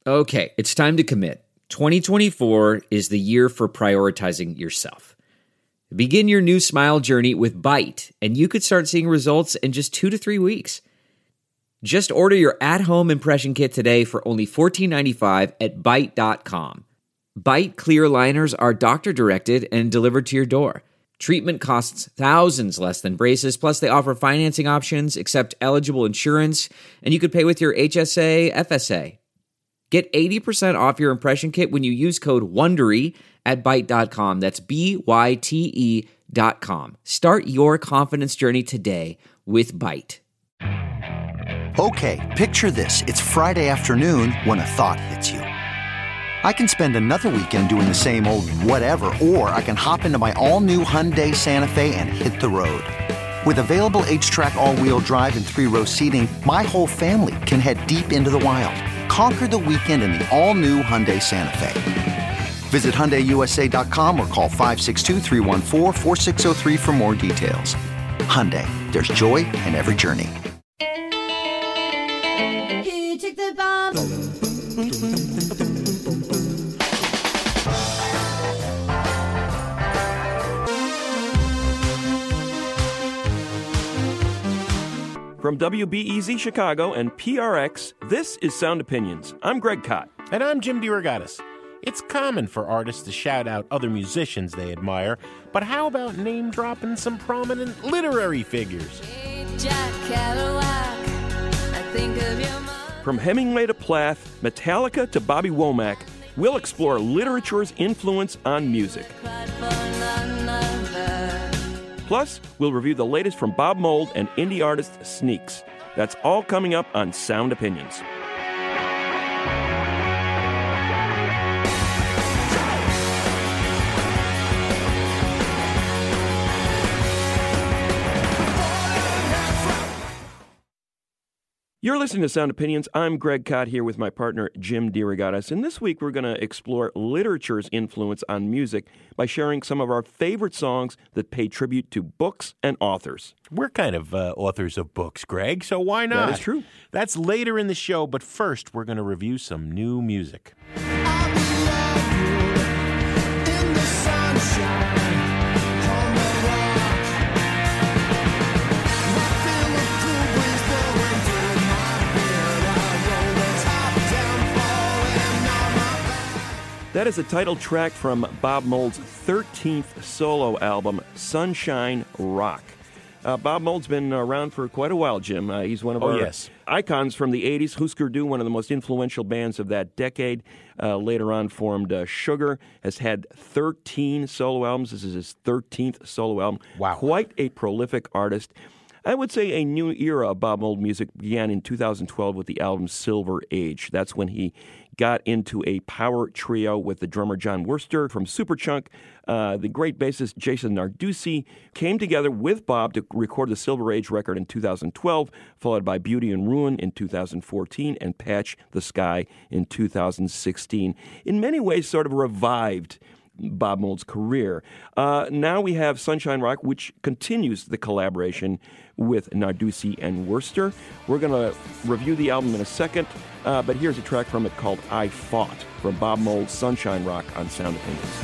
Okay, it's time to commit. 2024 is the year for prioritizing yourself. Begin your new smile journey with Byte, and you could start seeing results in just 2 to 3 weeks. Just order your at-home impression kit today for only $14.95 at Byte.com. Byte clear liners are doctor-directed and delivered to your door. Treatment costs thousands less than braces, plus they offer financing options, accept eligible insurance, and you could pay with your HSA, FSA. Get 80% off your impression kit when you use code WONDERY at Byte.com. That's BYTE.com. Start your confidence journey today with Byte. Okay, picture this. It's Friday afternoon when a thought hits you. I can spend another weekend doing the same old whatever, or I can hop into my all-new Hyundai Santa Fe and hit the road. With available H-Track all-wheel drive and 3-row seating, my whole family can head deep into the wild. Conquer the weekend in the all-new Hyundai Santa Fe. Visit HyundaiUSA.com or call 562-314-4603 for more details. Hyundai, there's joy in every journey. Who took the bomb? From WBEZ Chicago and PRX, this is Sound Opinions. I'm Greg Kot. And I'm Jim DeRogatis. It's common for artists to shout out other musicians they admire, but how about name-dropping some prominent literary figures? Jack Kerouac, I think of your mom. From Hemingway to Plath, Metallica to Bobby Womack, we'll explore literature's influence on music. Cried for none other. Plus, we'll review the latest from Bob Mould and indie artist Sneaks. That's all coming up on Sound Opinions. You're listening to Sound Opinions. I'm Greg Kot here with my partner, Jim DeRogatis. And this week, we're going to explore literature's influence on music by sharing some of our favorite songs that pay tribute to books and authors. We're kind of authors of books, Greg, so why not? That is true. That's later in the show, but first, we're going to review some new music. That is a title track from Bob Mould's 13th solo album, Sunshine Rock. Bob Mould's been around for quite a while, Jim. He's one of our icons from the 80s. Husker Du, one of the most influential bands of that decade. Later on formed Sugar, has had 13 solo albums. This is his 13th solo album. Wow. Quite a prolific artist. I would say a new era of Bob Mould music began in 2012 with the album Silver Age. That's when he got into a power trio with the drummer Jon Wurster from Superchunk. The great bassist Jason Narducy came together with Bob to record the Silver Age record in 2012, followed by Beauty and Ruin in 2014 and Patch the Sky in 2016. In many ways, sort of revived Bob Mould's career. Now we have Sunshine Rock, which continues the collaboration with Narducy and Wurster. We're going to review the album in a second, but here's a track from it called I Fought from Bob Mould's Sunshine Rock on Sound Opinions.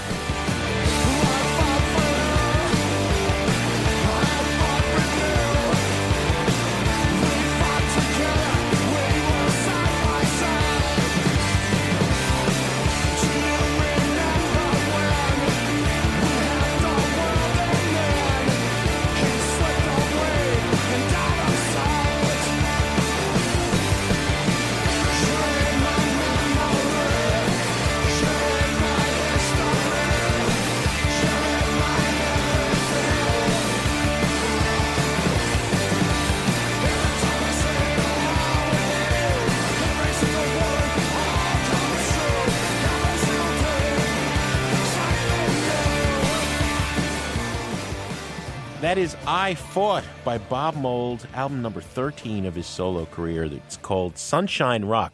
That is I Fought by Bob Mould, album number 13 of his solo career that's called Sunshine Rock.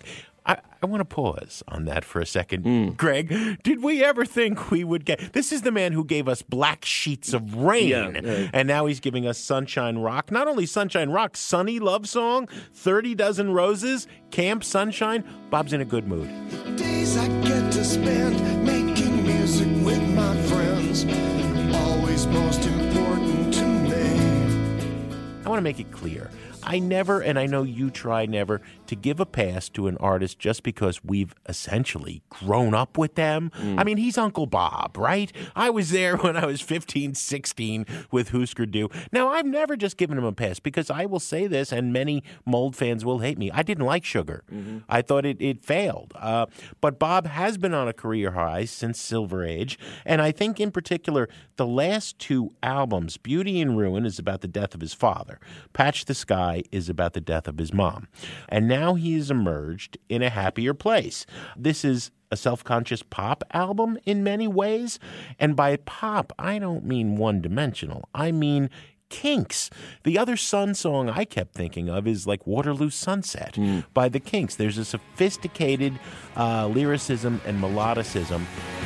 I want to pause on that for a second. Greg, did we ever think we would get... This is the man who gave us Black Sheets of Rain, and now he's giving us Sunshine Rock. Not only Sunshine Rock, Sunny Love Song, 30 Dozen Roses, Camp Sunshine. Bob's in a good mood. Days I get to spend making music with my friends, always most important to me. I want to make it clear. I never, and I know you try never, to give a pass to an artist just because we've essentially grown up with them. I mean, he's Uncle Bob, right? I was there when I was 15, 16 with Husker Du. Now, I've never just given him a pass because I will say this, and many Mold fans will hate me. I didn't like Sugar. I thought it failed. But Bob has been on a career high since Silver Age, and I think in particular, the last two albums, Beauty and Ruin is about the death of his father. Patch the Sky is about the death of his mom. And now he has emerged in a happier place. This is a self-conscious pop album in many ways. And by pop, I don't mean one-dimensional. I mean Kinks. The other Sun song I kept thinking of is like Waterloo Sunset by the Kinks. There's a sophisticated lyricism and melodicism.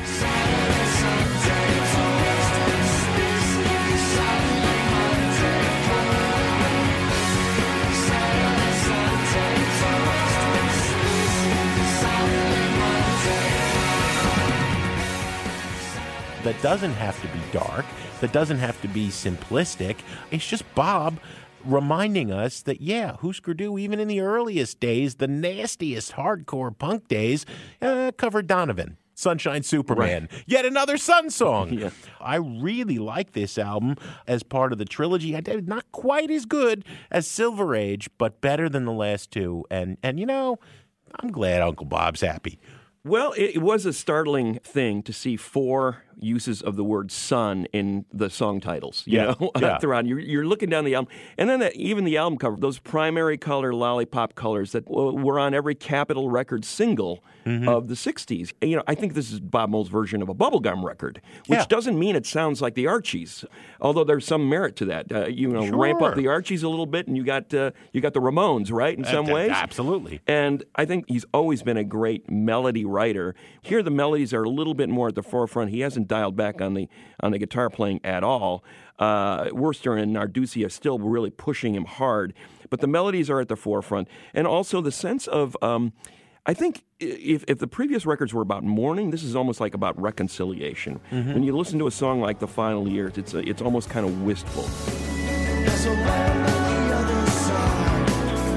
That doesn't have to be dark, that doesn't have to be simplistic. It's just Bob reminding us that, yeah, Husker Du, even in the earliest days, the nastiest hardcore punk days, covered Donovan, Sunshine Superman, yet another Sun song. Yeah. I really like this album as part of the trilogy. Not quite as good as Silver Age, but better than the last two. And you know, I'm glad Uncle Bob's happy. Well, it was a startling thing to see 4 uses of the word sun in the song titles, you know, throughout. You're looking down the album, and then even the album cover, those primary color lollipop colors that were on every Capitol Records single of the 60s. You know, I think this is Bob Mould's version of a bubblegum record, which doesn't mean it sounds like the Archies, although there's some merit to that. Ramp up the Archies a little bit, and you got the Ramones, right, in some ways? Absolutely. And I think he's always been a great melody writer. Here the melodies are a little bit more at the forefront. He hasn't dialed back on the guitar playing at all. Wurster and Narducci are still really pushing him hard, but the melodies are at the forefront, and also the sense of I think if the previous records were about mourning, this is almost like about reconciliation. When you listen to a song like The Final Years, it's almost kind of wistful. There's a land on the other side.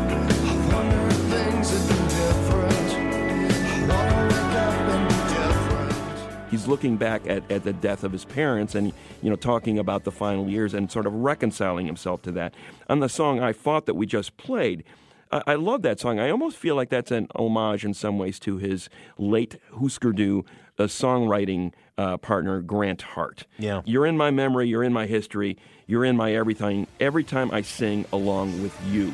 I wonder if things have been different. I wanna wake up and be different. He's looking back at the death of his parents and, talking about the final years and sort of reconciling himself to that. On the song I Fought that we just played, I love that song. I almost feel like that's an homage in some ways to his late Husker Du songwriting partner, Grant Hart. Yeah. You're in my memory, you're in my history, you're in my everything, every time I sing along with you.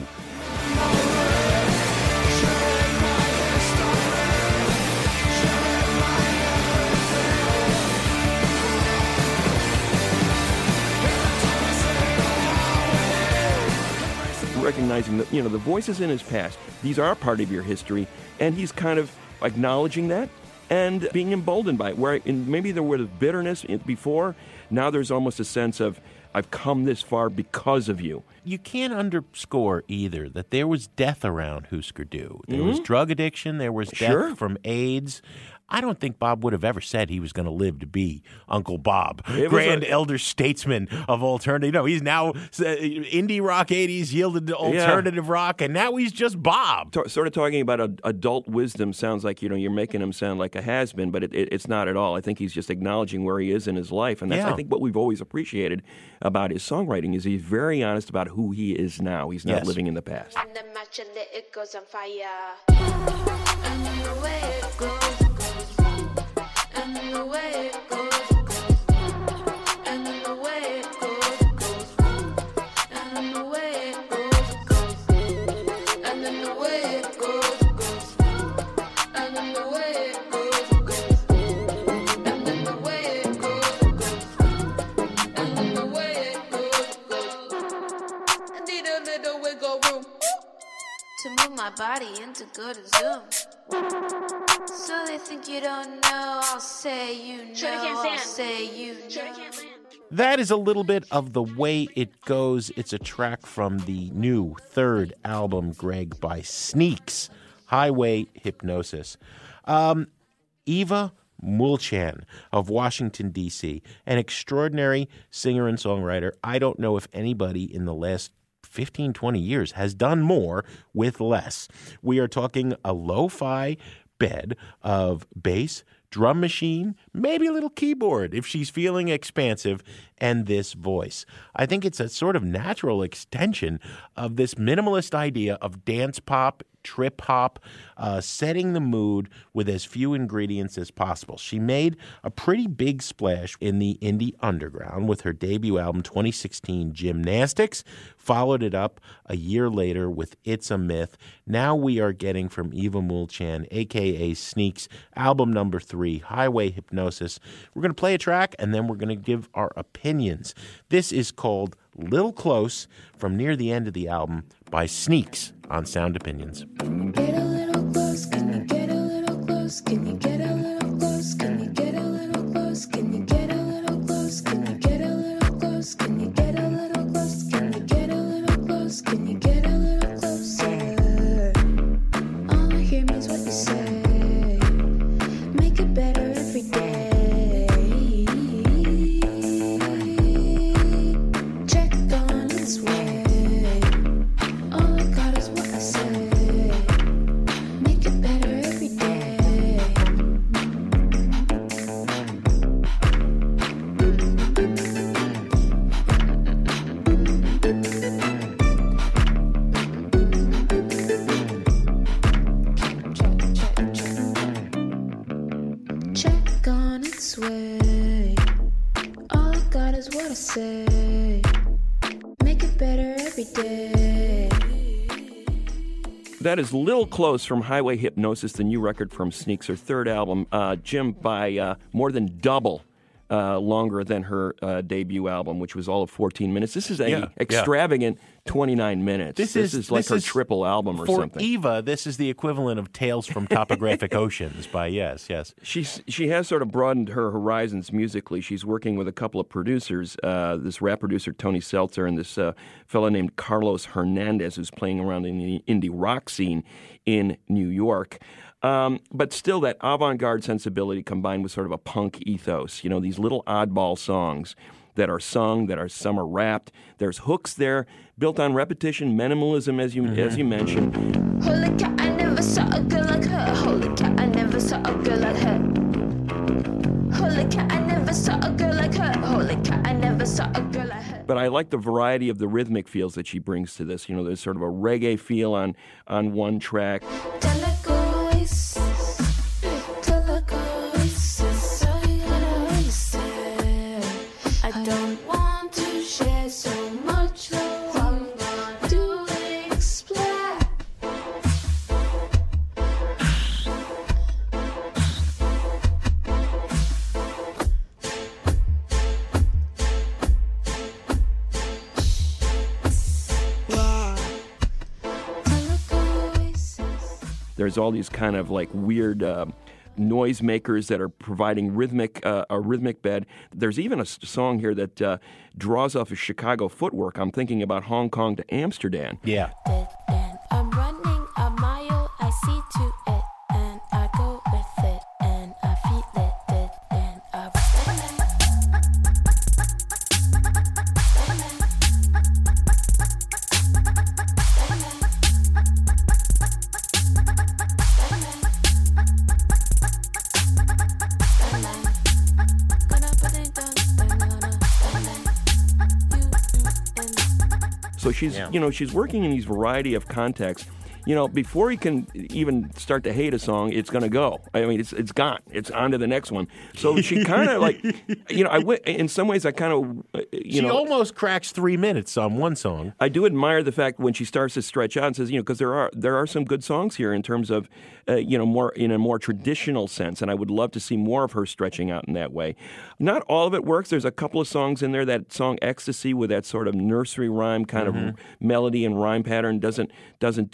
Recognizing that, the voices in his past, these are part of your history, and he's kind of acknowledging that and being emboldened by it. Where maybe there was bitterness before, now there's almost a sense of, I've come this far because of you. You can't underscore either that there was death around Husker Du. There was drug addiction, there was death from AIDS. I don't think Bob would have ever said he was going to live to be Uncle Bob, grand elder statesman of alternative. He's now indie rock 80s yielded to alternative rock, and now he's just Bob. Sort of talking about adult wisdom sounds like, you're making him sound like a has-been, but it's not at all. I think he's just acknowledging where he is in his life, and that's, I think, what we've always appreciated about his songwriting is he's very honest about who he is now. He's not living in the past. And the match and it goes on fire. And the way it goes. And the way it goes, and the way it goes, and the way it goes, and then the way it goes, and then the way it goes, and then the way it goes, and then the way it goes. I need a little wiggle room to move my body into good zoom. So they think you don't know, I'll say you know, I'll say you know. That is a little bit of The Way It Goes. It's a track from the new third album, Greg, by Sneaks, Highway Hypnosis. Eva Mulchan of Washington, D.C., an extraordinary singer and songwriter. I don't know if anybody in the last 15, 20 years has done more with less. We are talking a lo-fi bed of bass, drum machine, maybe a little keyboard if she's feeling expansive, and this voice. I think it's a sort of natural extension of this minimalist idea of dance pop, trip hop, setting the mood with as few ingredients as possible. She made a pretty big splash in the indie underground with her debut album 2016, Gymnastics, followed it up a year later with It's a Myth. Now we are getting from Eva Mulchan, a.k.a. Sneaks, album number 3, Highway Hypnosis. We're going to play a track, and then we're going to give our opinions. This is called Little Close, from near the end of the album, by Sneaks on Sound Opinions. Get a little close, can you get a little close? Can you get a little close? Can you get a little close? Can you get a little close? Can you get a little close? Can you get a little close? Can you get a little close? Can you get a little closer? All I hear means what you say. Make it better every day. Check on its way. All I got is what I say. Make it better every day. Check on its way. All I got is what I say. Make it better every day. That is Little Close from Highway Hypnosis, the new record from Sneaks, her third album. Jim, by more than double longer than her debut album, which was all of 14 minutes. This is a extravagant 29 minutes. This is like her triple album or something. For Eva, this is the equivalent of Tales from Topographic Oceans by Yes. She has sort of broadened her horizons musically. She's working with a couple of producers, this rap producer Tony Seltzer and this fellow named Carlos Hernandez, who's playing around in the indie rock scene in New York. But still that avant-garde sensibility combined with sort of a punk ethos. You know, these little oddball songs that are sung, some are rapped. There's hooks there, built on repetition, minimalism, as you mentioned. Holy cow, I never saw a girl like her. Holy cow, I never saw a girl like her. Holy cow, I never saw a girl like her. Holy cow, I never saw a girl like her. But I like the variety of the rhythmic feels that she brings to this. You know, there's sort of a reggae feel on one track. I don't want to share so much love. I'm going to explore. There's all these kind of like weird noisemakers that are providing a rhythmic bed. There's even a song here that draws off of Chicago footwork. I'm thinking about Hong Kong to Amsterdam. Yeah. And I'm running a mile, I see to it, and I go with it, and I feel it, and I So she's working in these variety of contexts. You know, before he can even start to hate a song, it's going to go. I mean, it's gone. It's on to the next one. So she kind of like, you know, in some ways I kind of, She almost cracks 3 minutes on one song. I do admire the fact when she starts to stretch out and says, you know, because there are some good songs here in terms of, more in a more traditional sense, and I would love to see more of her stretching out in that way. Not all of it works. There's a couple of songs in there. That song "Ecstasy" with that sort of nursery rhyme kind of melody and rhyme pattern doesn't do much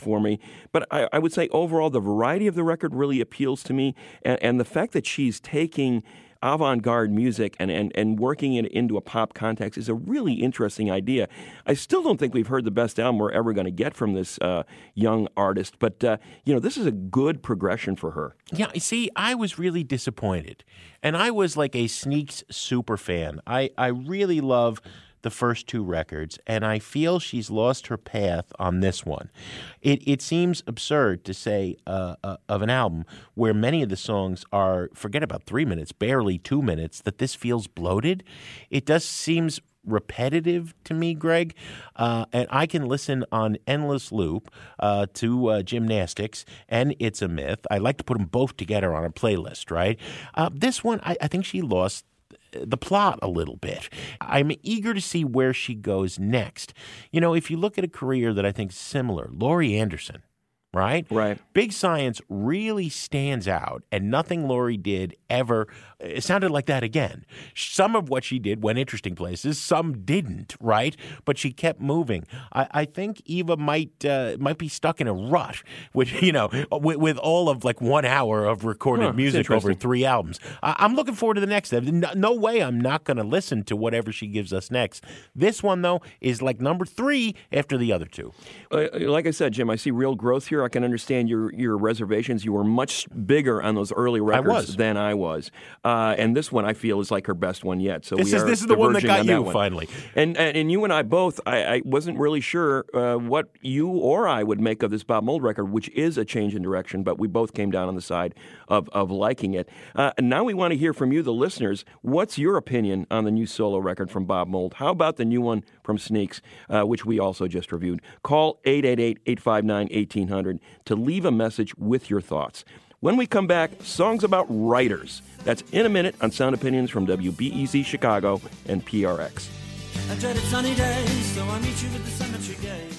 for me. But I would say overall, the variety of the record really appeals to me, and the fact that she's taking avant-garde music and working it into a pop context is a really interesting idea. I still don't think we've heard the best album we're ever going to get from this young artist, but this is a good progression for her. Yeah, you see, I was really disappointed, and I was like a Sneaks super fan. I really love the first two records, and I feel she's lost her path on this one. It seems absurd to say of an album where many of the songs are, forget about 3 minutes, barely 2 minutes, that this feels bloated. It just seems repetitive to me, Greg, and I can listen on endless loop to Gymnastics and It's a Myth. I like to put them both together on a playlist, right? This one, I think she lost the plot a little bit. I'm eager to see where she goes next. If you look at a career that I think is similar, Laurie Anderson, right? Right. Big Science really stands out, and nothing Laurie did ever, it sounded like that again. Some of what she did went interesting places, some didn't, right? But she kept moving. I think Eva might be stuck in a rut, which, with all of like 1 hour of recorded music over 3 albums. I'm looking forward to the next. No way I'm not going to listen to whatever she gives us next. This one, though, is like number 3 after the other two. Like I said, Jim, I see real growth here. I can understand your reservations. You were much bigger on those early records than I was. And this one, I feel, is like her best one yet. So this is the one that got you, finally. And you and I both, I wasn't really sure what you or I would make of this Bob Mould record, which is a change in direction, but we both came down on the side of liking it. And now we want to hear from you, the listeners. What's your opinion on the new solo record from Bob Mould? How about the new one from Sneaks, which we also just reviewed? Call 888-859-1800 to leave a message with your thoughts. When we come back, songs about writers. That's in a minute on Sound Opinions from WBEZ Chicago and PRX. I dreaded sunny days, so I meet you with the cemetery gaze.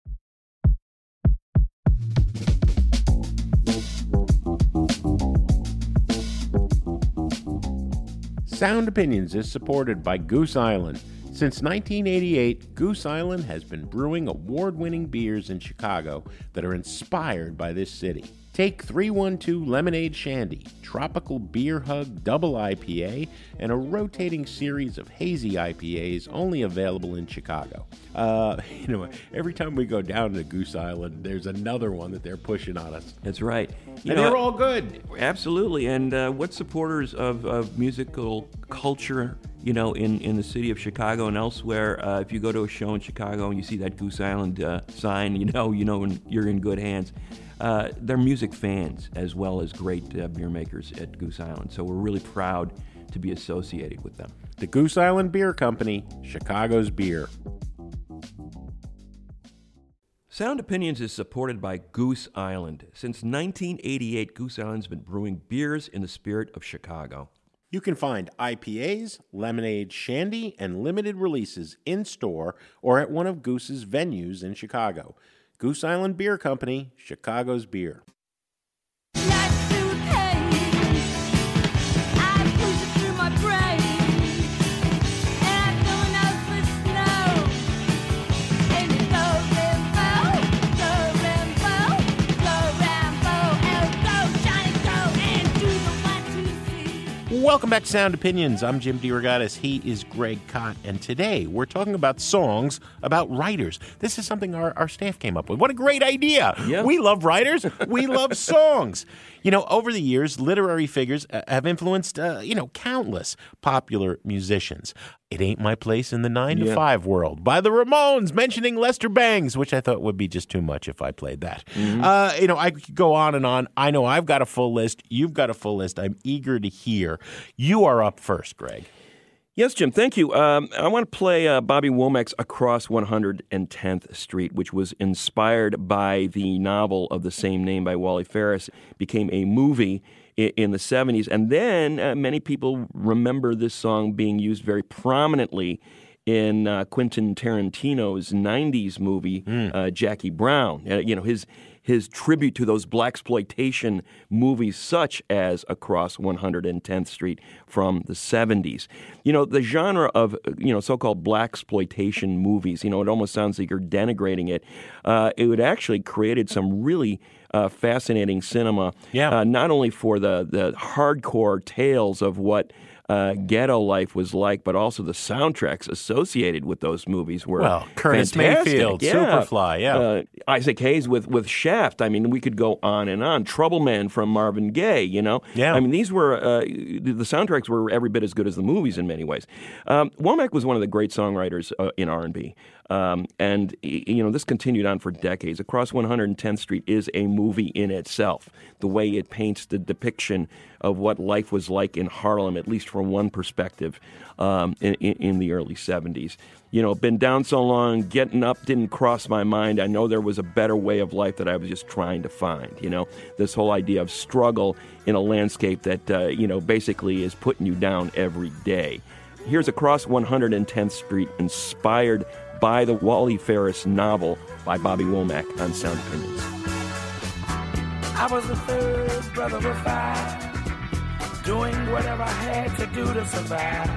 Sound Opinions is supported by Goose Island. Since 1988, Goose Island has been brewing award-winning beers in Chicago that are inspired by this city. Take 312 Lemonade Shandy, Tropical Beer Hug Double IPA, and a rotating series of hazy IPAs only available in Chicago. Every time we go down to Goose Island, there's another one that they're pushing on us. That's right. They're all good. Absolutely. And what supporters of musical culture, in the city of Chicago and elsewhere, if you go to a show in Chicago and you see that Goose Island sign, you're in good hands. They're music fans as well as great beer makers at Goose Island. So we're really proud to be associated with them. The Goose Island Beer Company, Chicago's beer. Sound Opinions is supported by Goose Island. Since 1988, Goose Island's been brewing beers in the spirit of Chicago. You can find IPAs, lemonade, shandy, and limited releases in-store or at one of Goose's venues in Chicago. Goose Island Beer Company, Chicago's beer. Welcome back to Sound Opinions. I'm Jim DeRogatis. He is Greg Kot. And today we're talking about songs about writers. This is something our staff came up with. What a great idea. Yeah. We love writers. We love songs. Over the years, literary figures have influenced, countless popular musicians. It Ain't My Place in the 9 to 5 World by the Ramones, mentioning Lester Bangs, which I thought would be just too much if I played that. Mm-hmm. I could go on and on. I know I've got a full list. You've got a full list. I'm eager to hear. You are up first, Greg. Yes, Jim, thank you. I want to play Bobby Womack's Across 110th Street, which was inspired by the novel of the same name by Wally Ferris. It became a movie in the 70s. And then many people remember this song being used very prominently in Quentin Tarantino's 90s movie, Jackie Brown. his tribute to those blaxploitation movies such as Across 110th Street from the 70s. You know, the genre of, so-called blaxploitation movies, it almost sounds like you're denigrating it. It would actually created some really fascinating cinema, not only for the hardcore tales of what ghetto life was like, but also the soundtracks associated with those movies were Curtis fantastic. Mayfield, Superfly, Isaac Hayes with Shaft. I mean, we could go on and on. Trouble Man from Marvin Gaye, Yeah. I mean, these were, the soundtracks were every bit as good as the movies in many ways. Womack was one of the great songwriters in R&B. And this continued on for decades. Across 110th Street is a movie in itself. The way it paints the depiction of what life was like in Harlem, at least from one perspective, in the early 70s. Been down so long, getting up didn't cross my mind. I know there was a better way of life that I was just trying to find. This whole idea of struggle in a landscape that, basically is putting you down every day. Here's Across 110th Street, inspired by the Wally Ferris novel by Bobby Womack on Sound Opinions. I was the third brother of five, doing whatever I had to do to survive.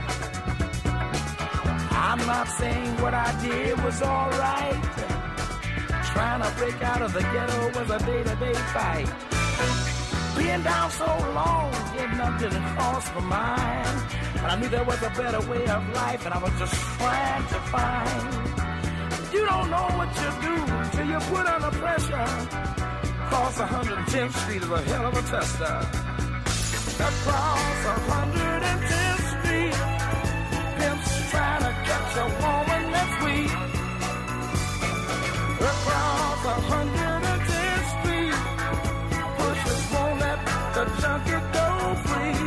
I'm not saying what I did was all right. Trying to break out of the ghetto was a day-to-day fight. Being down so long, getting up didn't cross my mind. But I knew there was a better way of life, and I was just trying to find. You don't know what you do until you put under pressure. Across 110th Street is a hell of a tester. Across 110th Street, pimps trying to catch a woman that's weak. Across 110th Street, pushers won't let the junkie go free.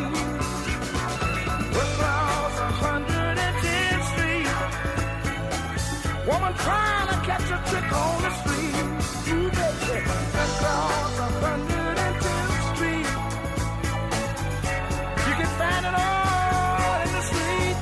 Across 110th Street, woman trying to catch a trick on the street. Ooh, baby. Across 110th Street, you can find it all in the street.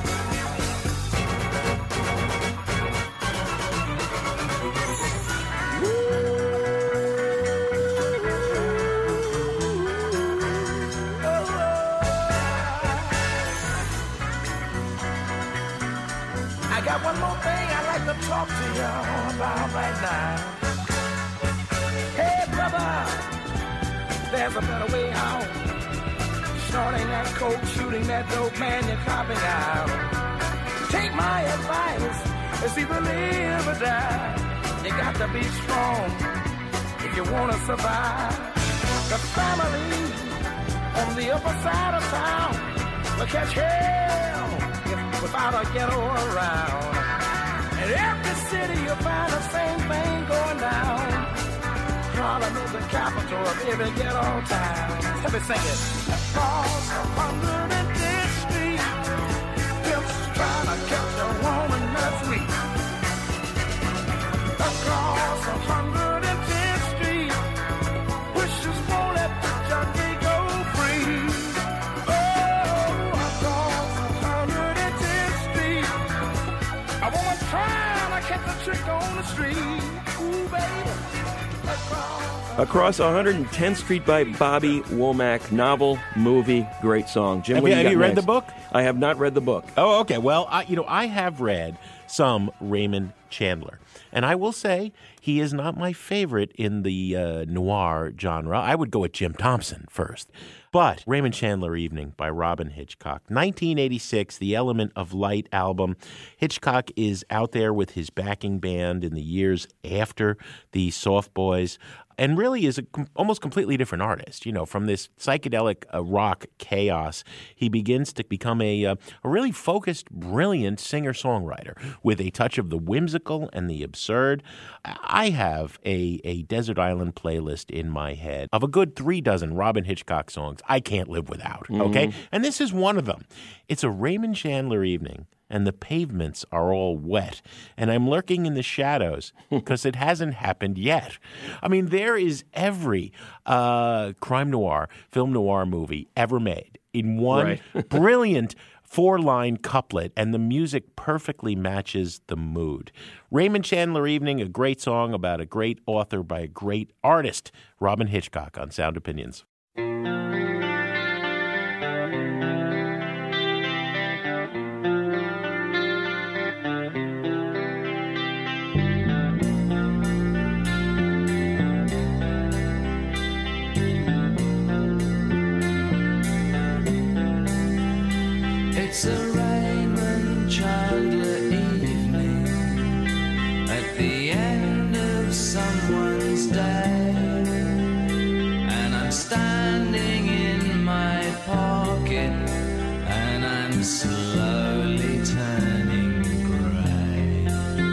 I got one more thing I'd like to talk to y'all about right now. Hey, brother, there's a better way out. Snorting that coke, shooting that dope, man, you're copping out. Take my advice, it's either live or die. You got to be strong if you want to survive. The family on the upper side of town will catch hell without a ghetto around. In every city you'll find the same thing going down. Harlem is the capital of every ghetto town. Let me sing it. Across 110th Street, pimps trying to catch a woman that's weak. Across 110th Street, wishes won't let the junkie go free. Oh, across 110th Street, a woman trying to catch a trick on the street. Ooh, baby. Across 110th Street by Bobby Womack. Novel, movie, great song. Jim, Have you read the book? I have not read the book. Oh, okay. Well, I have read some Raymond Chandler. And I will say he is not my favorite in the noir genre. I would go with Jim Thompson first. But Raymond Chandler Evening by Robin Hitchcock. 1986, the Element of Light album. Hitchcock is out there with his backing band in the years after the Soft Boys. And really is almost completely different artist. From this psychedelic rock chaos, he begins to become a really focused, brilliant singer-songwriter with a touch of the whimsical and the absurd. I have a Desert Island playlist in my head of a good 3 dozen Robin Hitchcock songs I can't live without, okay? And this is one of them. It's a Raymond Chandler Evening, and the pavements are all wet, and I'm lurking in the shadows because it hasn't happened yet. I mean, there is every crime noir, film noir movie ever made in one brilliant 4-line couplet, and the music perfectly matches the mood. Raymond Chandler Evening, a great song about a great author by a great artist. Robin Hitchcock on Sound Opinions. It's a Raymond Chandler evening at the end of someone's day, and I'm standing in my pocket and I'm slowly turning grey.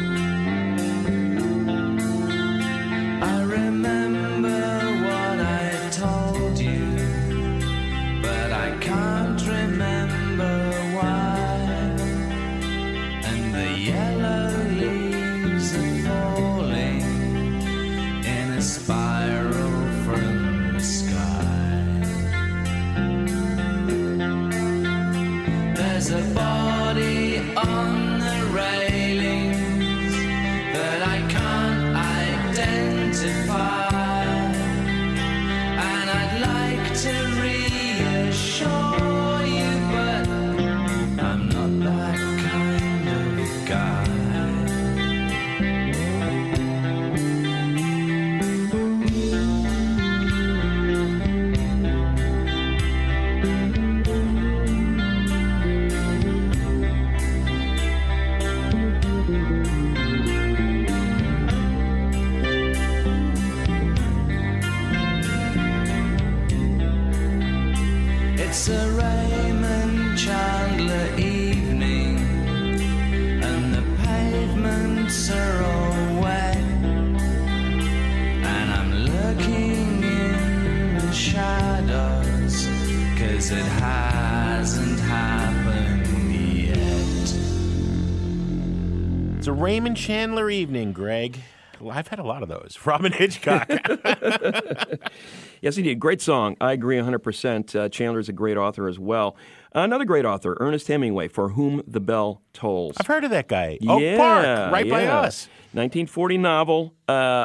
I remember what I told you, but I can't remember spiral from the sky. There's a body on the railings that I can't identify, and I'd like to reassure you, but I'm not that kind of guy. It's a Raymond Chandler evening, and the pavements are all wet, and I'm looking in the shadows, 'cause it hasn't happened yet. It's a Raymond Chandler Evening, Greg. Well, I've had a lot of those. Robin Hitchcock. Yes, he did. Great song. I agree 100%. Chandler's a great author as well. Another great author, Ernest Hemingway, For Whom the Bell Tolls. I've heard of that guy. Yeah, Oak Park, right by us. 1940 novel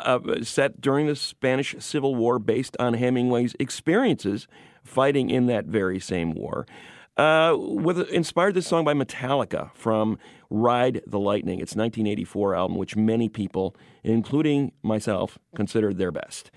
set during the Spanish Civil War based on Hemingway's experiences fighting in that very same war. Inspired this song by Metallica from Ride the Lightning, its 1984 album, which many people, including myself, considered their best.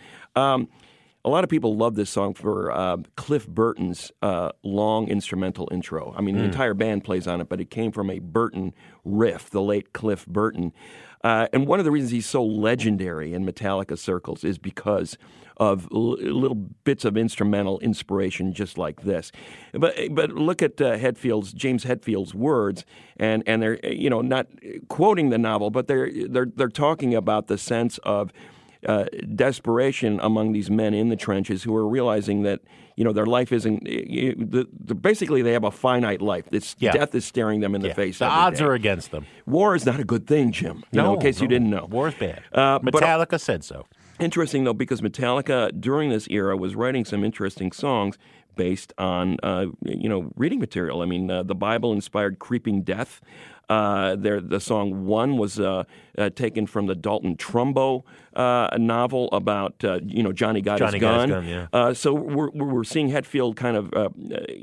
A lot of people love this song for Cliff Burton's long instrumental intro. I mean, the entire band plays on it, but it came from a Burton riff, the late Cliff Burton. And one of the reasons he's so legendary in Metallica circles is because of little bits of instrumental inspiration just like this. But look at James Hetfield's words, and they're not quoting the novel, but they're talking about the sense of desperation among these men in the trenches who are realizing that their life isn't. Basically, they have a finite life. Death is staring them in the face. The every odds day. are against them. War is not a good thing, Jim. In case you didn't know. War's bad. Metallica said so. Interesting, though, because Metallica during this era was writing some interesting songs based on reading material. I mean, the Bible inspired "Creeping Death." The song "One" was taken from the Dalton Trumbo novel about Johnny got his gun. So we're seeing Hetfield kind of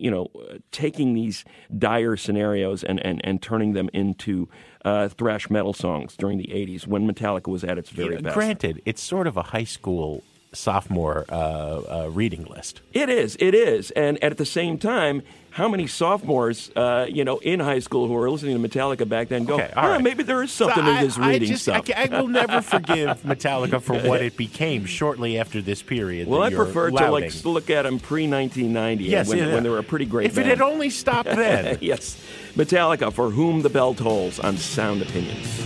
taking these dire scenarios and turning them into thrash metal songs during the 80s when Metallica was at its very best. Granted, it's sort of a high school sophomore reading list. It is. And at the same time, how many sophomores, in high school who are listening to Metallica back then go, right. Maybe there is something to this reading stuff. I will never forgive Metallica for what it became shortly after this period. Well, I prefer to look at them pre-1990 when they were a pretty great band. If it had only stopped then. Yes. Metallica, For Whom the Bell Tolls on Sound Opinions.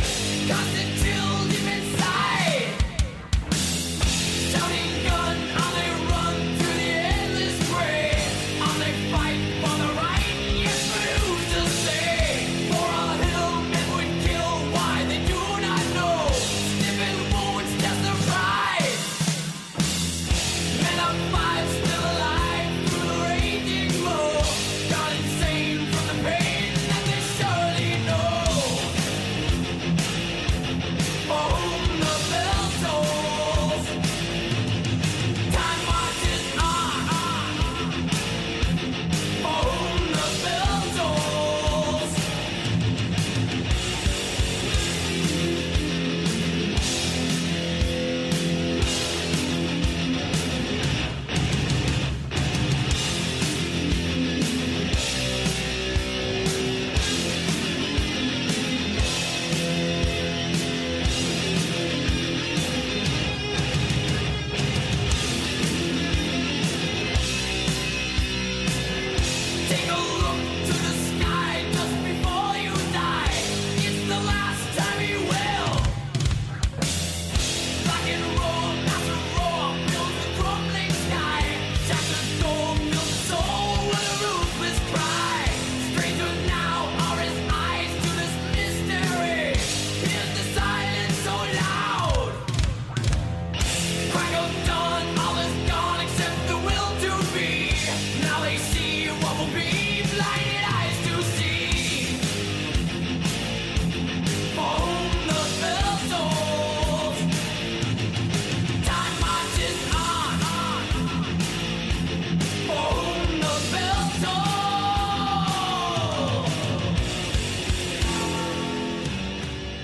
Gun on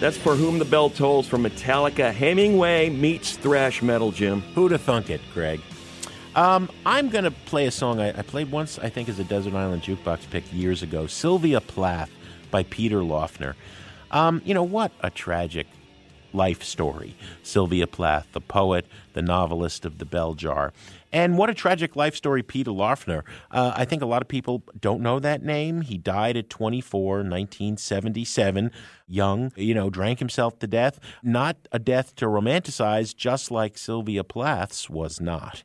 That's For Whom the Bell Tolls from Metallica. Hemingway meets thrash metal, Jim. Who'da thunk it, Greg? I'm going to play a song I played once, I think, as a Desert Island Jukebox pick years ago, Sylvia Plath by Peter Lofner. What a tragic life story. Sylvia Plath, the poet, the novelist of The Bell Jar. And what a tragic life story, Peter Lofner. I think a lot of people don't know that name. He died at 24, 1977, young, drank himself to death. Not a death to romanticize, just like Sylvia Plath's was not.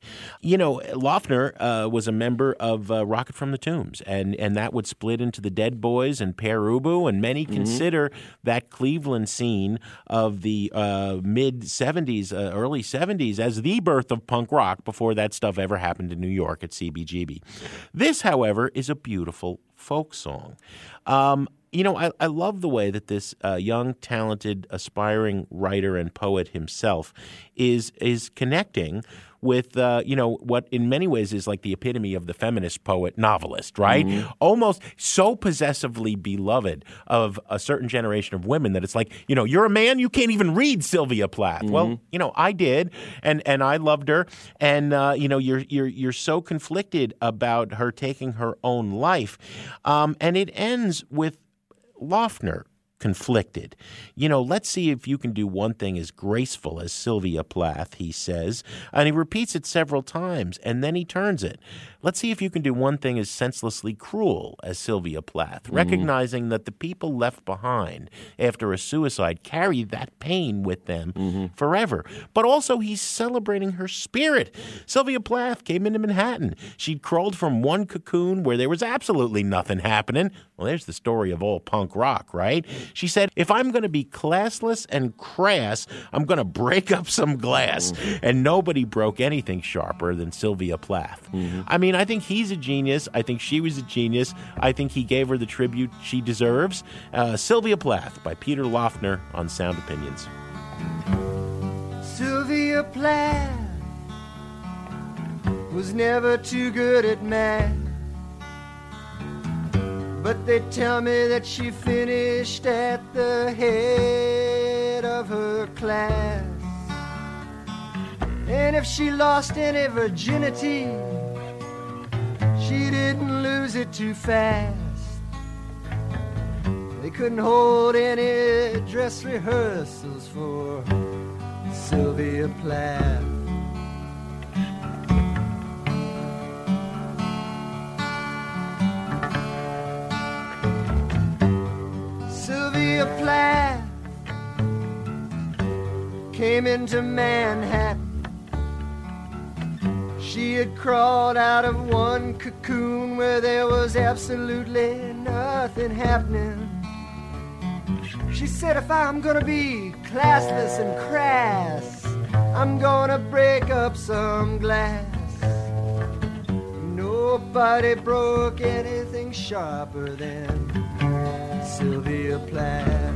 Lofner was a member of Rocket from the Tombs, and that would split into the Dead Boys and Pere Ubu, and many consider that Cleveland scene of the mid-'70s, early '70s as the birth of punk rock before that stuff ever happened in New York at CBGB. This, however, is a beautiful folk song. I love the way that this young, talented, aspiring writer and poet himself is connecting with, what in many ways is like the epitome of the feminist poet novelist, right? Mm-hmm. Almost so possessively beloved of a certain generation of women that it's like, you're a man, you can't even read Sylvia Plath. Mm-hmm. Well, I did, and I loved her, and you're so conflicted about her taking her own life, and it ends with Lofner conflicted. Let's see if you can do one thing as graceful as Sylvia Plath, he says. And he repeats it several times, and then he turns it. Let's see if you can do one thing as senselessly cruel as Sylvia Plath, recognizing that the people left behind after a suicide carry that pain with them forever. But also he's celebrating her spirit. Sylvia Plath came into Manhattan. She'd crawled from one cocoon where there was absolutely nothing happening. Well, there's the story of all punk rock, right? She said, if I'm going to be classless and crass, I'm going to break up some glass. And nobody broke anything sharper than Sylvia Plath. I think he's a genius. I think she was a genius. I think he gave her the tribute she deserves. Sylvia Plath by Peter Lofner on Sound Opinions. Sylvia Plath was never too good at math, but they tell me that she finished at the head of her class. And if she lost any virginity, she didn't lose it too fast. They couldn't hold any dress rehearsals for Sylvia Plath. Sylvia Plath came into Manhattan. She had crawled out of one cocoon where there was absolutely nothing happening. She said, if I'm gonna be classless and crass, I'm gonna break up some glass. Nobody broke anything sharper than Sylvia Plath.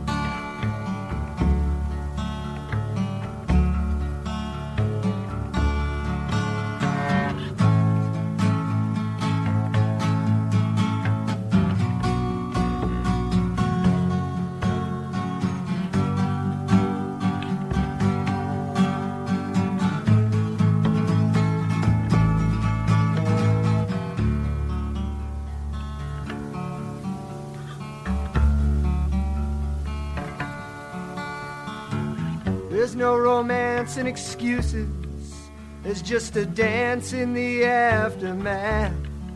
There's no romance and excuses. There's just a dance in the aftermath.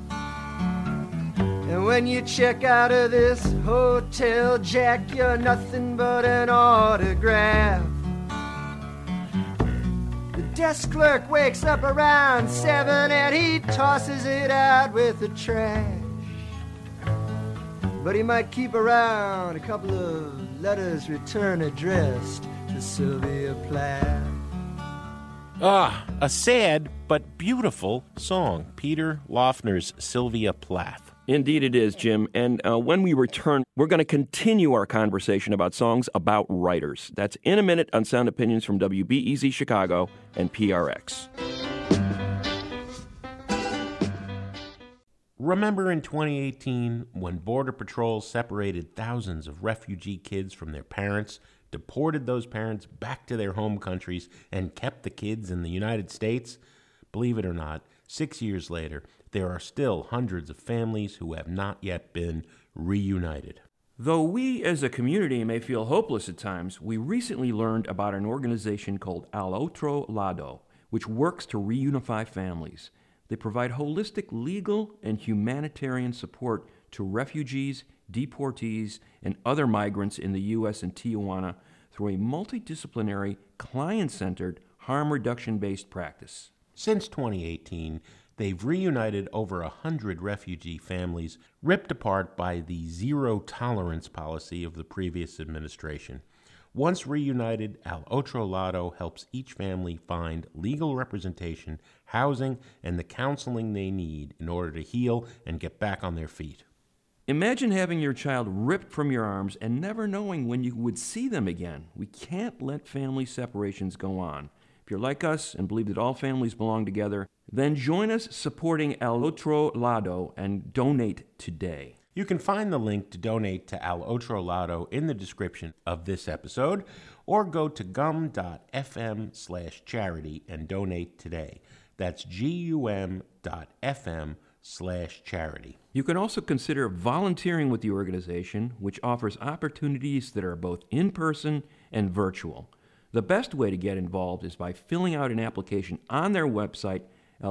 And when you check out of this hotel, Jack, you're nothing but an autograph. The desk clerk wakes up around 7 and he tosses it out with the trash. But he might keep around a couple of letters return addressed to Sylvia Plath. A sad but beautiful song. Peter Lofner's Sylvia Plath. Indeed it is, Jim. And when we return, we're going to continue our conversation about songs about writers. That's in a minute on Sound Opinions from WBEZ Chicago and PRX. Remember in 2018 when Border Patrol separated thousands of refugee kids from their parents, deported those parents back to their home countries, and kept the kids in the United States? Believe it or not, 6 years later, there are still hundreds of families who have not yet been reunited. Though we as a community may feel hopeless at times, we recently learned about an organization called Al Otro Lado, which works to reunify families. They provide holistic legal and humanitarian support to refugees, deportees, and other migrants in the U.S. and Tijuana through a multidisciplinary, client-centered, harm reduction-based practice. Since 2018, they've reunited over 100 refugee families ripped apart by the zero-tolerance policy of the previous administration. Once reunited, Al Otro Lado helps each family find legal representation, housing, and the counseling they need in order to heal and get back on their feet. Imagine having your child ripped from your arms and never knowing when you would see them again. We can't let family separations go on. If you're like us and believe that all families belong together, then join us supporting Al Otro Lado and donate today. You can find the link to donate to Al Otro Lado in the description of this episode, or go to gum.fm/charity and donate today. That's gum.fm/charity. You can also consider volunteering with the organization, which offers opportunities that are both in-person and virtual. The best way to get involved is by filling out an application on their website,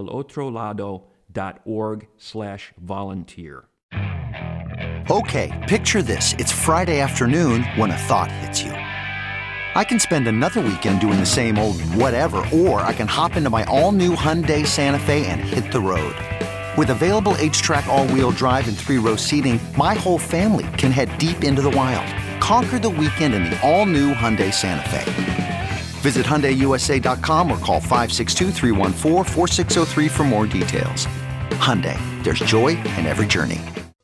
alotrolado.org/volunteer. Okay, picture this. It's Friday afternoon when a thought hits you. I can spend another weekend doing the same old whatever, or I can hop into my all-new Hyundai Santa Fe and hit the road. With available H-Track all-wheel drive and 3-row seating, my whole family can head deep into the wild. Conquer the weekend in the all-new Hyundai Santa Fe. Visit HyundaiUSA.com or call 562-314-4603 for more details. Hyundai, there's joy in every journey.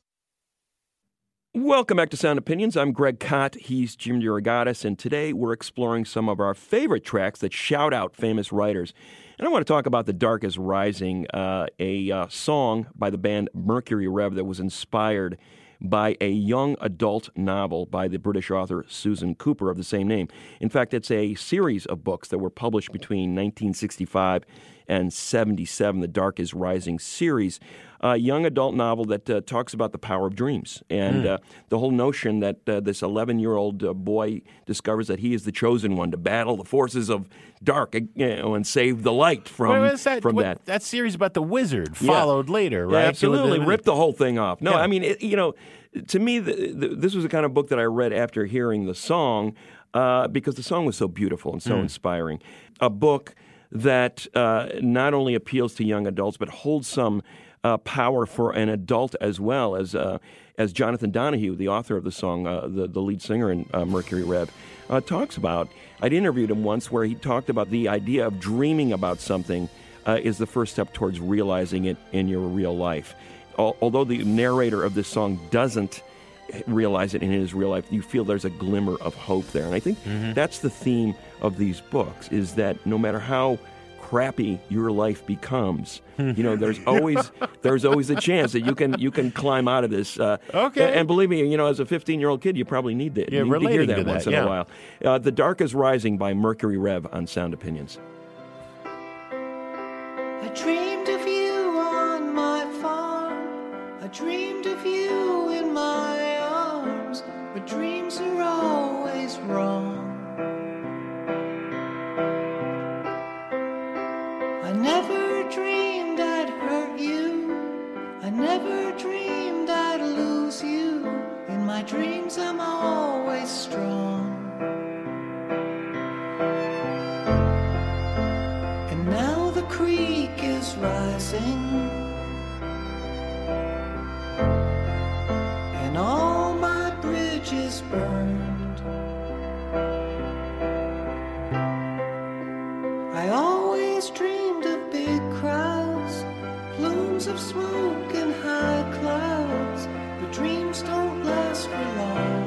Welcome back to Sound Opinions. I'm Greg Kot. He's Jim DeRogatis, and today we're exploring some of our favorite tracks that shout out famous writers. And I want to talk about The Dark is Rising, a song by the band Mercury Rev that was inspired by a young adult novel by the British author Susan Cooper of the same name. In fact, it's a series of books that were published between 1965 and 77, the Dark is Rising series, a young adult novel that talks about the power of dreams and the whole notion that this 11-year-old boy discovers that he is the chosen one to battle the forces of dark, and save the light from that. That series about the wizard followed later, right? Yeah, absolutely. Ripped the whole thing off. No, I mean, to me, this was the kind of book that I read after hearing the song because the song was so beautiful and so inspiring. A book that not only appeals to young adults, but holds some power for an adult as well, as Jonathan Donahue, the author of the song, the lead singer in Mercury Rev, talks about. I'd interviewed him once where he talked about the idea of dreaming about something is the first step towards realizing it in your real life. Although the narrator of this song doesn't realize it in his real life, you feel there's a glimmer of hope there. And I think that's the theme of these books, is that no matter how crappy your life becomes, there's always a chance that you can climb out of this. Okay. And believe me, as a 15-year-old kid, you probably need to hear that once in a while. The Dark is Rising by Mercury Rev on Sound Opinions. I dreamed of you on my farm. I dreamed of you in my arms. But dreams are always wrong. I never dreamed I'd hurt you. I never dreamed I'd lose you. In my dreams I'm always strong. And now the creek is rising, and all my bridges burned. I always dreamed of big crowds, plumes of smoke and high clouds, but dreams don't last for long.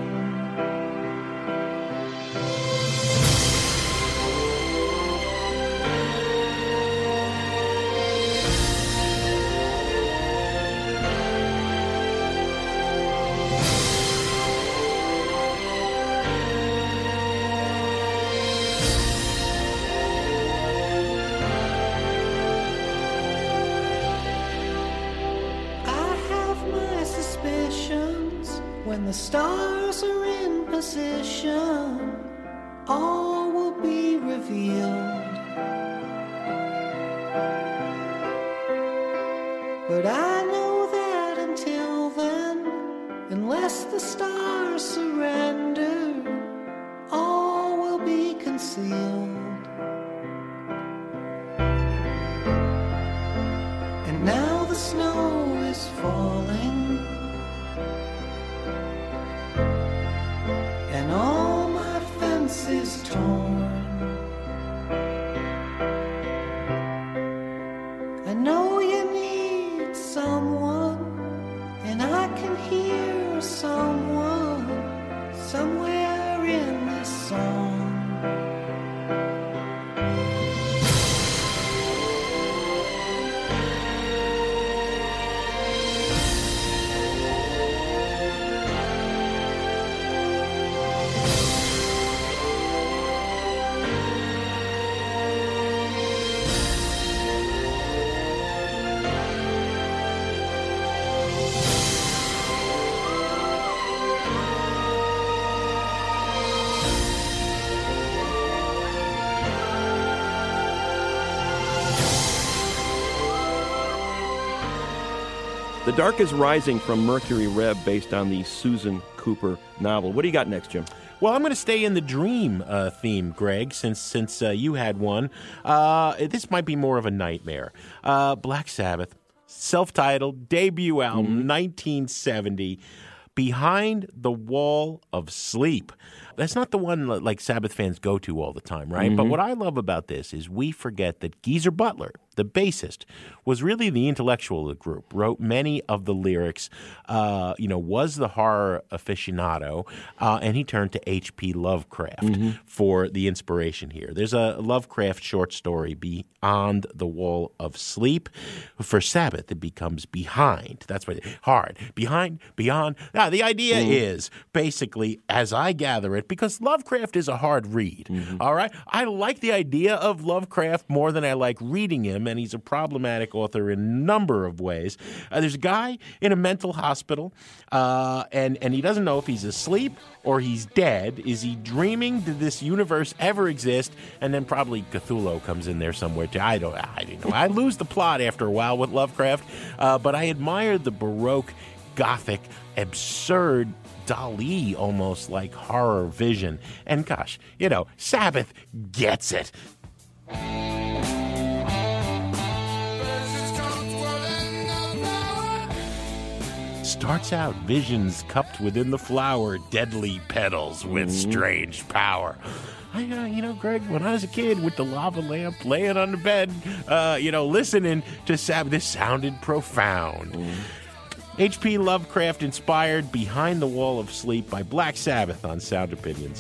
the stars are in position, all will be revealed. But I know that until then, unless the stars surrender, all will be concealed. And now the snow is falling, and all my fence is torn. I know you need someone, and I can hear someone somewhere in this song. The Dark is Rising from Mercury Rev, based on the Susan Cooper novel. What do you got next, Jim? Well, I'm going to stay in the dream theme, Greg, since you had one. This might be more of a nightmare. Black Sabbath, self-titled debut album, 1970, Behind the Wall of Sleep. That's not the one like Sabbath fans go to all the time, right? But what I love about this is we forget that Geezer Butler, the bassist, was really the intellectual of the group, wrote many of the lyrics, was the horror aficionado, and he turned to H.P. Lovecraft for the inspiration here. There's a Lovecraft short story, Beyond the Wall of Sleep. For Sabbath, it becomes behind. That's what hard. Behind, beyond. Now, the idea is basically, as I gather it, because Lovecraft is a hard read, all right? I like the idea of Lovecraft more than I like reading him, and he's a problematic author in a number of ways. There's a guy in a mental hospital, and he doesn't know if he's asleep or he's dead. Is he dreaming? Did this universe ever exist? And then probably Cthulhu comes in there somewhere too. I don't know. I lose the plot after a while with Lovecraft, but I admire the Baroque, Gothic, absurd Dali, almost like horror vision. And gosh, Sabbath gets it. Starts out visions cupped within the flower, deadly petals with strange power. Greg, when I was a kid with the lava lamp laying on the bed, listening to Sabbath, this sounded profound. H.P. Lovecraft inspired Behind the Wall of Sleep by Black Sabbath on Sound Opinions.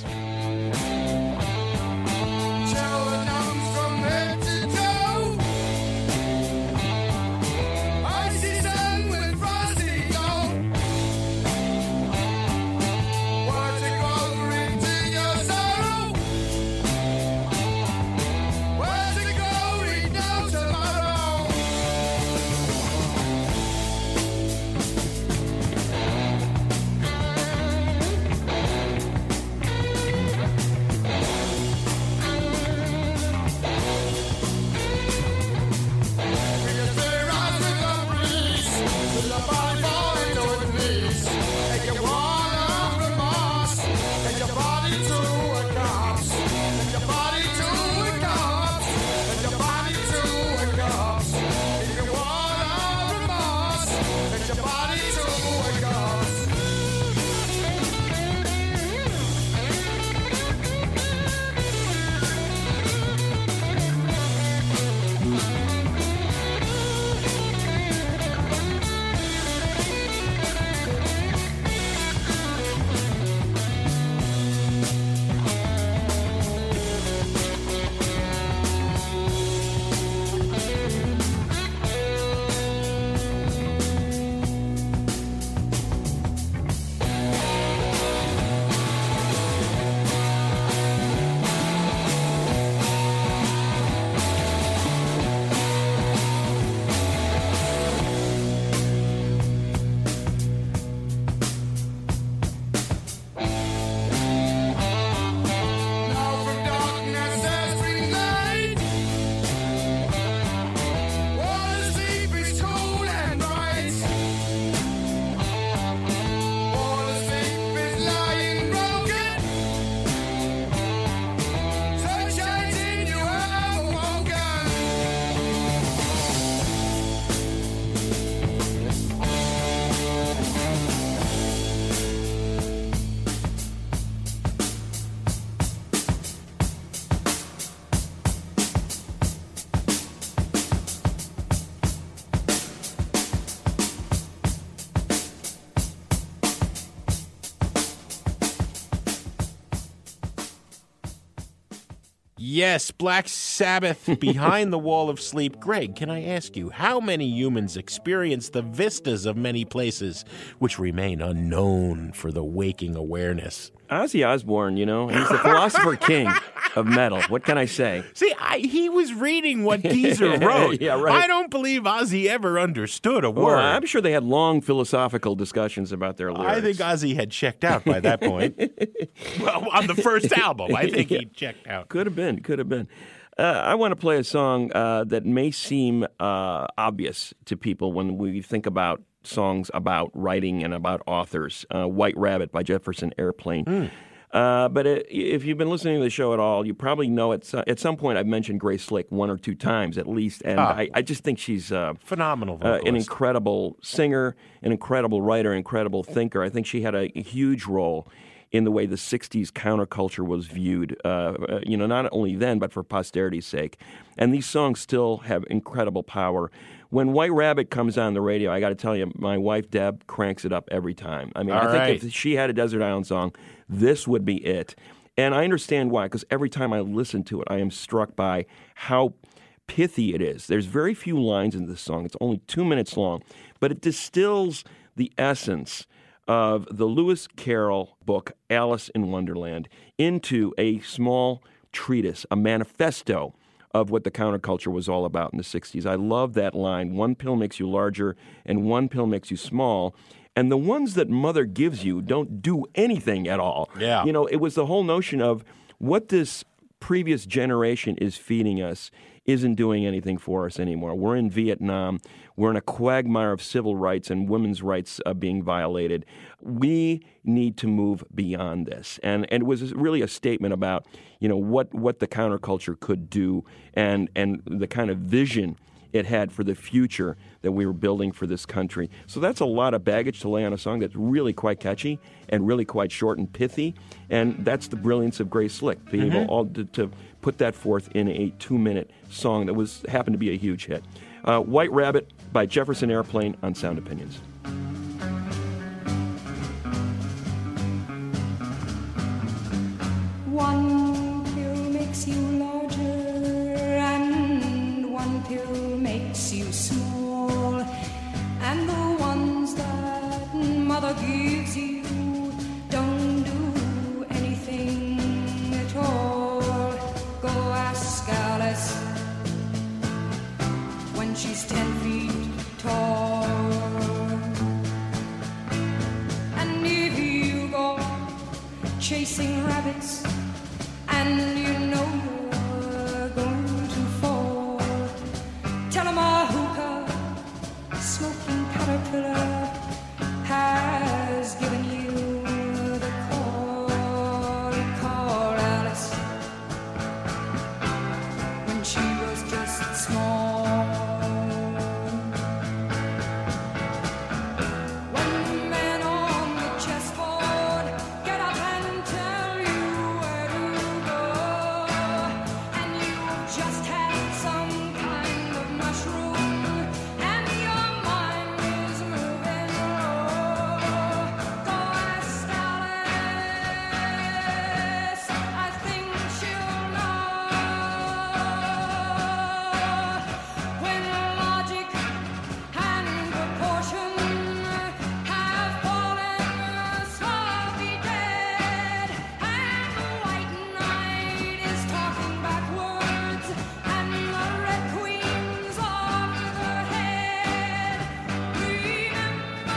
Yes, Black Sabbath, Behind the Wall of Sleep. Greg, can I ask you, how many humans experience the vistas of many places which remain unknown for the waking awareness? Ozzy Osbourne, he's the philosopher king of metal. What can I say? See, he was reading what Geezer wrote. Yeah, right. I don't believe Ozzy ever understood a word. Well, I'm sure they had long philosophical discussions about their lyrics. I think Ozzy had checked out by that point. Well, on the first album, I think he checked out. Could have been. I want to play a song that may seem obvious to people when we think about songs about writing and about authors. White Rabbit by Jefferson Airplane. But if you've been listening to the show at all, you probably know at some point I've mentioned Grace Slick 1 or 2 times at least, and I just think she's phenomenal vocalist. An incredible singer, an incredible writer, an incredible thinker. I think she had a huge role in the way the 60s counterculture was viewed, not only then, but for posterity's sake. And these songs still have incredible power. When White Rabbit comes on the radio, I got to tell you, my wife, Deb, cranks it up every time. I mean, I think if she had a Desert Island song, this would be it. And I understand why, because every time I listen to it, I am struck by how pithy it is. There's very few lines in this song. It's only 2 minutes long, but it distills the essence of the Lewis Carroll book, Alice in Wonderland, into a small treatise, a manifesto of what the counterculture was all about in the 60s. I love that line, one pill makes you larger and one pill makes you small, and the ones that mother gives you don't do anything at all. Yeah. It was the whole notion of what this previous generation is feeding us isn't doing anything for us anymore. We're in Vietnam. We're in a quagmire of civil rights and women's rights being violated. We need to move beyond this. And it was really a statement about, what the counterculture could do and the kind of vision it had for the future that we were building for this country. So that's a lot of baggage to lay on a song that's really quite catchy and really quite short and pithy. And that's the brilliance of Grace Slick, being able to put that forth in a 2-minute song that happened to be a huge hit. White Rabbit by Jefferson Airplane on Sound Opinions. One pill makes you larger and one pill makes you small, and the ones that mother gives you don't do anything at all. Go ask Alice when she's 10 feet tall. And if you go chasing rabbits and you know you're going to fall, tell 'em a hookah smoking caterpillar has given you the call. Call Alice when she was just small. When the men on the chessboard get up and tell you where to go, and you've just had some kind of mushroom and your mind is moving low, go ask Alice, I think she'll know. When logic and proportion have fallen slowly dead, and the white knight is talking backwards, and the red queen's off her head, remember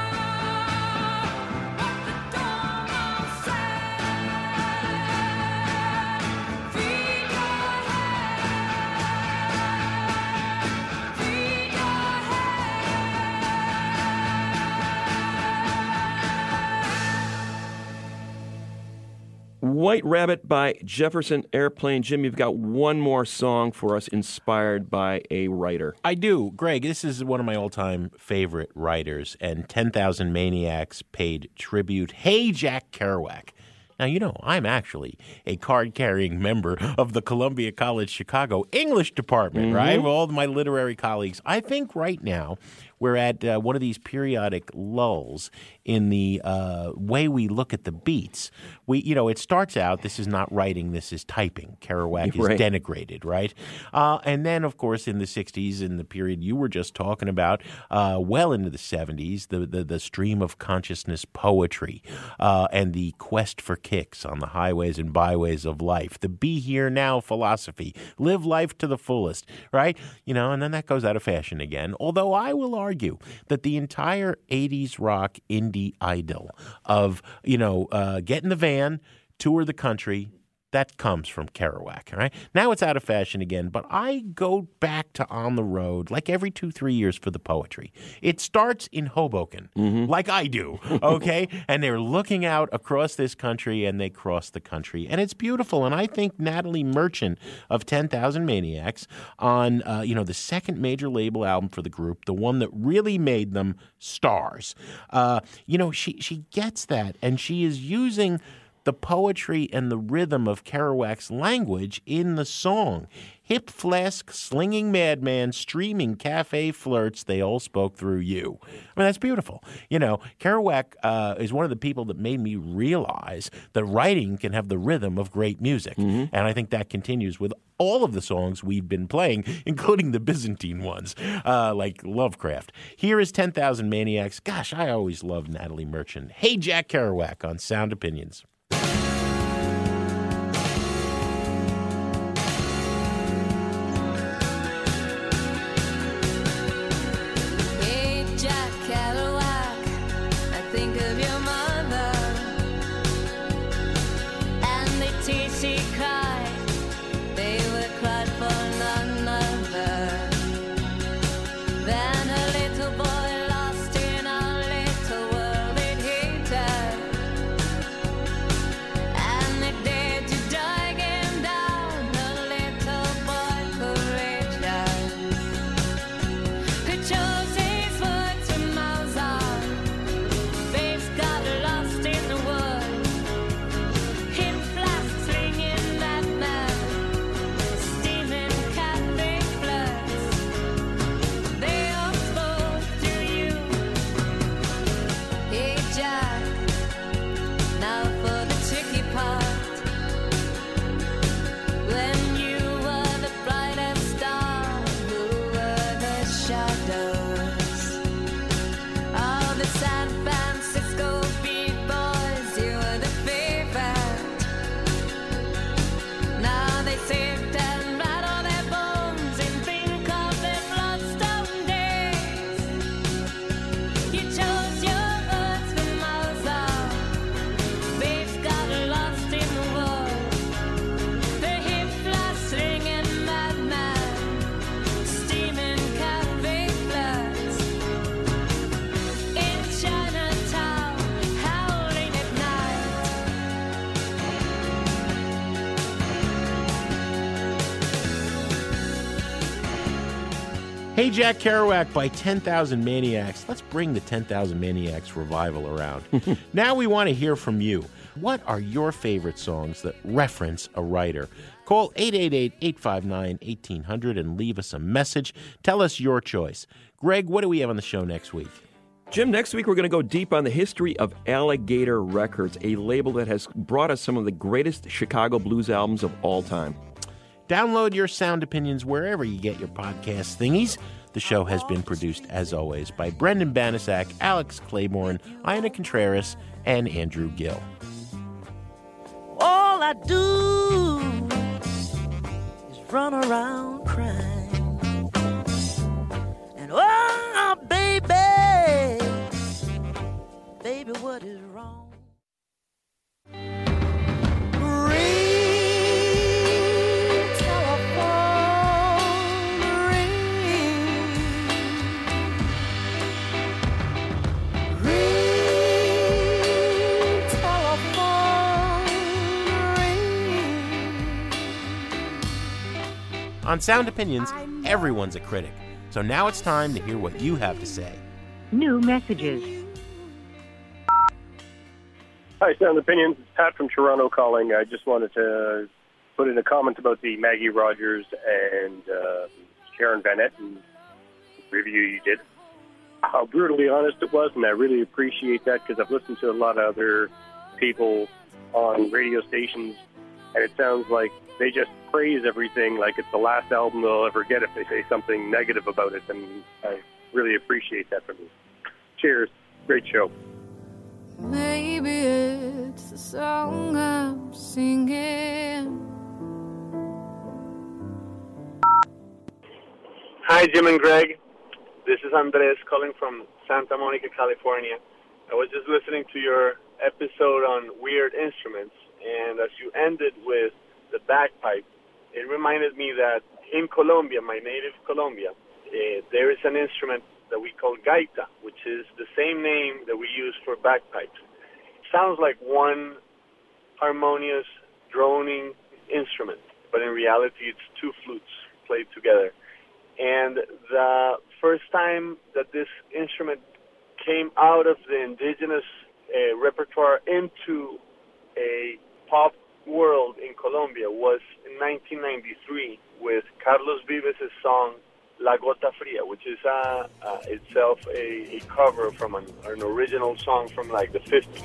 what the Dormouse said. Feed your head, feed your White Rabbit by Jefferson Airplane. Jim, you've got one more song for us inspired by a writer. I do. Greg, this is one of my all-time favorite writers, and 10,000 Maniacs paid tribute. Hey, Jack Kerouac. Now, I'm actually a card-carrying member of the Columbia College Chicago English department, right? With all of my literary colleagues. I think right now we're at one of these periodic lulls in the way we look at the beats. It starts out, this is not writing, this is typing. Kerouac is Right. denigrated, right? And then, of course, in the 60s, in the period you were just talking about, well into the 70s, the stream of consciousness poetry and the quest for kicks on the highways and byways of life, the be here now philosophy, live life to the fullest, right? And then that goes out of fashion again. Although I will argue that the entire 80s rock indie idyll of, get in the van, tour the country, that comes from Kerouac, right? Now it's out of fashion again, but I go back to On the Road like every 2-3 years for the poetry. It starts in Hoboken, like I do, okay? And they're looking out across this country, and they cross the country. And it's beautiful. And I think Natalie Merchant of 10,000 Maniacs on, the second major label album for the group, the one that really made them stars, she gets that, and she is using the poetry and the rhythm of Kerouac's language in the song. Hip flask, slinging madman, streaming cafe flirts, they all spoke through you. I mean, that's beautiful. Kerouac is one of the people that made me realize that writing can have the rhythm of great music. And I think that continues with all of the songs we've been playing, including the Byzantine ones, like Lovecraft. Here is 10,000 Maniacs. Gosh, I always loved Natalie Merchant. Hey, Jack Kerouac on Sound Opinions. Hey, Jack Kerouac, I think of your mother and the tears she cried. They were cried for none other than a little boy lost in a little world that hated. And the day to drag him down, a little boy courageous, who chose his words from Mozart. Face got lost in the woods, hip flask slinging madman, steaming cafe flirts. They all spoke to you. Hey, Jack, now for the tricky part. When you were the brightest star, who were the shadows of the San Francisco beat boys? You were the favorite. Now they sit and rattle their bones and think of their bloodstone days. You chose your words from Mozart. Babes got lost in the woods. The hip flask slinging madman, steaming cafe flirts. In Chinatown, howling at night. Hey, Jack Kerouac by 10,000 Maniacs. Let's bring the 10,000 Maniacs revival around. Now we want to hear from you. What are your favorite songs that reference a writer? Call 888-859-1800 and leave us a message. Tell us your choice. Greg, what do we have on the show next week? Jim, next week we're going to go deep on the history of Alligator Records, a label that has brought us some of the greatest Chicago blues albums of all time. Download your Sound Opinions wherever you get your podcast thingies. The show has been produced, as always, by Brendan Banasak, Alex Claiborne, Ina Contreras, and Andrew Gill. All I do is run around crying. And oh, baby, baby, what is wrong? On Sound Opinions, everyone's a critic. So now it's time to hear what you have to say. New messages. Hi, Sound Opinions. It's Pat from Toronto calling. I just wanted to put in a comment about the Maggie Rogers and Sharon Van Etten review you did. how brutally honest it was, and I really appreciate that because I've listened to a lot of other people on radio stations, and it sounds like they just praise everything like it's the last album they'll ever get if they say something negative about it, and I really appreciate that from you. Cheers. Great show. Maybe it's the song I'm singing. Hi, Jim and Greg. This is Andres calling from Santa Monica, California. I was just listening to your episode on weird instruments, and as you ended with the bagpipe, it reminded me that in Colombia, my native Colombia, there is an instrument that we call gaita, which is the same name that we use for bagpipes. It sounds like one harmonious, droning instrument, but in reality it's two flutes played together. And the first time that this instrument came out of the indigenous repertoire into a pop world in Colombia was in 1993 with Carlos Vives' song La Gota Fría, which is itself a cover from an original song from like the 50s.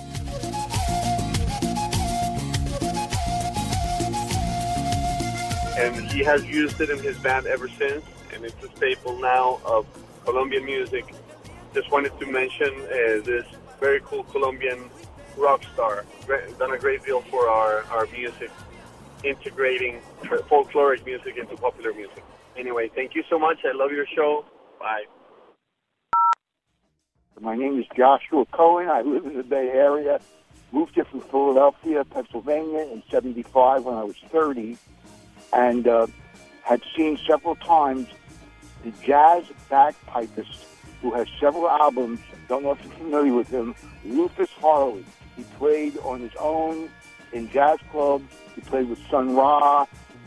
And he has used it in his band ever since, and it's a staple now of Colombian music. Just wanted to mention this very cool Colombian rock star, done a great deal for our music, integrating folkloric music into popular music. Anyway, thank you so much. I love your show. Bye. My name is Joshua Cohen. I live in the Bay Area. Moved here from Philadelphia, Pennsylvania in '75 when I was 30, and had seen several times the jazz bagpipist who has several albums. Don't know if you're familiar with him, Rufus Harley. He played on his own in jazz clubs. He played with Sun Ra.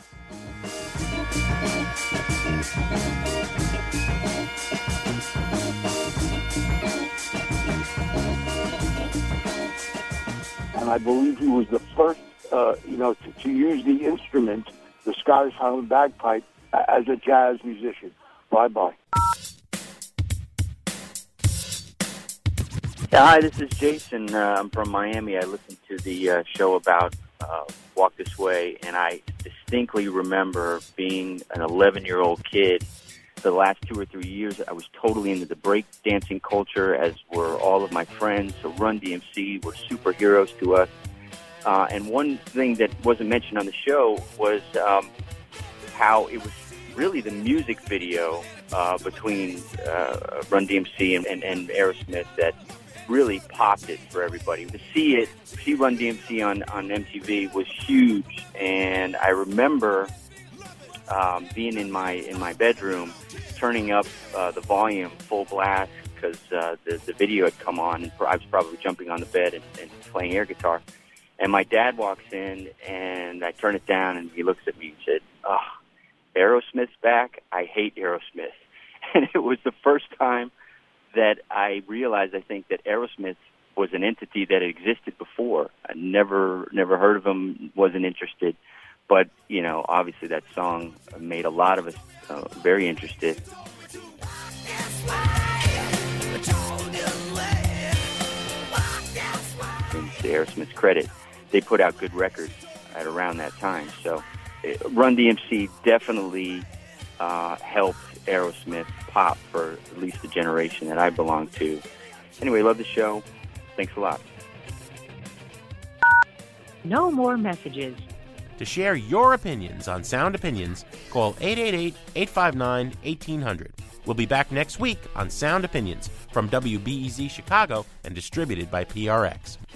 And I believe he was the first, to use the instrument, the Scottish Highland bagpipe, as a jazz musician. Bye-bye. Yeah, hi, this is Jason. I'm from Miami. I listened to the show about Walk This Way, and I distinctly remember being an 11-year-old kid. For the last 2 or 3 years, I was totally into the break dancing culture, as were all of my friends. So Run DMC were superheroes to us. And one thing that wasn't mentioned on the show was how it was really the music video between Run DMC and Aerosmith that really popped it for everybody. To see Run DMC on MTV was huge, and I remember being in my bedroom, turning up the volume full blast because the video had come on, and I was probably jumping on the bed and playing air guitar. And my dad walks in, and I turn it down, and he looks at me and said, "Oh, Aerosmith's back. I hate Aerosmith." And it was the first time that I realized, I think, that Aerosmith was an entity that existed before. I never heard of them, wasn't interested. But, obviously that song made a lot of us very interested. And to Aerosmith's credit, they put out good records at around that time. So Run DMC definitely helped Aerosmith pop for at least the generation that I belong to. Anyway, love the show. Thanks a lot. No more messages. To share your opinions on Sound Opinions, call 888-859-1800. We'll be back next week on Sound Opinions from WBEZ Chicago and distributed by PRX.